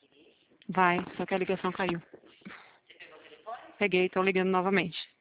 Vai, só que a ligação caiu. Peguei, tô ligando novamente.